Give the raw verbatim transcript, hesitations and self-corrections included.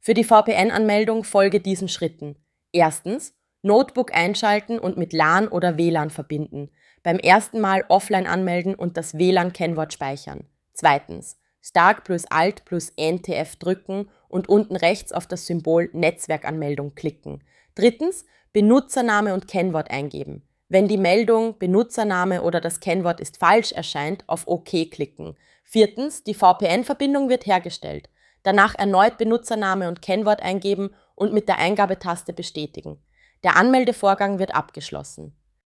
Für die V P N-Anmeldung folge diesen Schritten. Erstens, Notebook einschalten und mit LAN oder W LAN verbinden. Beim ersten Mal offline anmelden und das W LAN-Kennwort speichern. Zweitens, Stark plus Alt plus N T F drücken und unten rechts auf das Symbol Netzwerkanmeldung klicken. Drittens, Benutzername und Kennwort eingeben. Wenn die Meldung Benutzername oder das Kennwort ist falsch erscheint, auf OK klicken. Viertens, die V P N-Verbindung wird hergestellt. Danach erneut Benutzername und Kennwort eingeben und mit der Eingabetaste bestätigen. Der Anmeldevorgang wird abgeschlossen.